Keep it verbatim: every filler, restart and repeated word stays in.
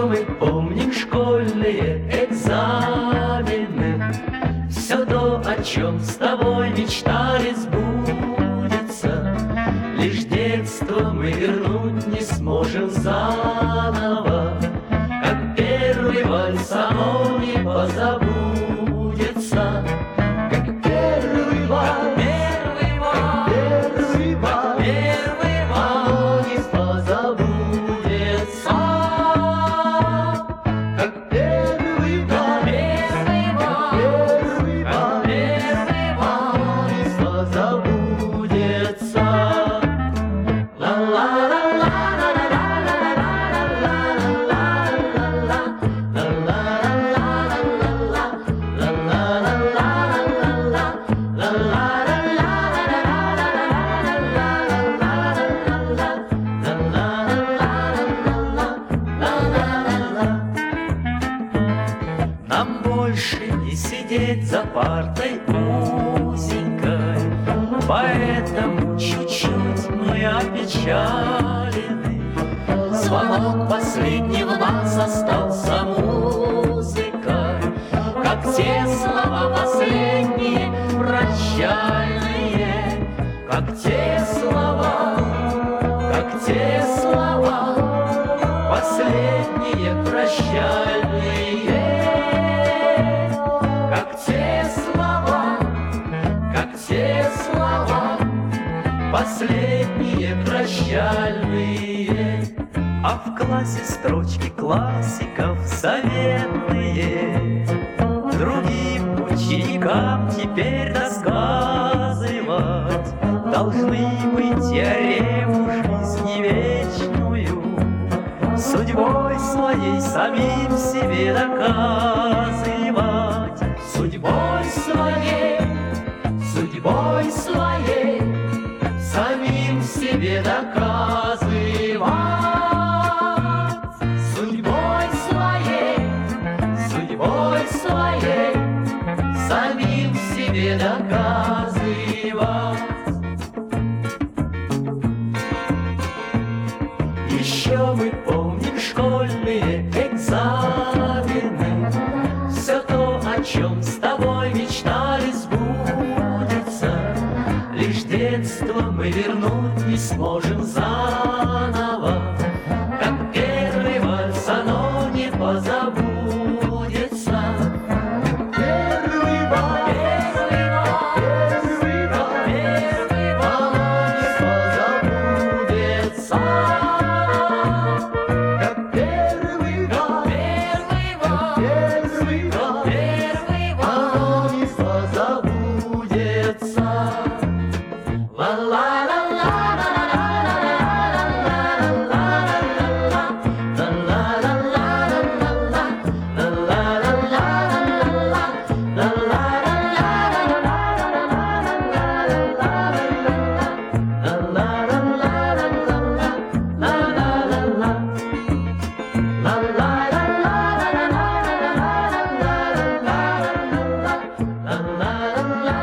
Еще мы помним школьные экзамены, все то, о чем с тобой мечтали, сбудется. Лишь детство мы вернуть не сможем заново, как первый вальс оно не позабудется. Как первый вальс, первый вальс, первый вальс, первый вальс не позабудется. Как первый вальс, первый вальс, первый вальс, первый вальс не позабудется. Нам больше не сидеть за партой узенькой, поэтому чуть-чуть мы опечалены. Звонок последний в нас остался музыкой, как те слова последние прощальные, как те слова, как те слова последние прощальные, как те слова, как те слова последние прощальные. А в классе строчки классиков заветные другим ученикам теперь рассказывать должны мы теорему жизни вечную, судьбой своей самим себе доказывать. Судьбой своей, судьбой своей самим себе доказывать. Судьбой своей, судьбой своей самим себе доказывать. Еще мы помним школьные экзамены, все то, о чем с тобой мечтали, сбудется. Лишь детство мы вернуть не сможем заново, как первый вальс оно не позабудется. Первый вальс, первый вальс, первый вальс, первый вальс не позабудется. Как первый вальс, первый вальс, первый вальс, первый вальс не позабудется. La la la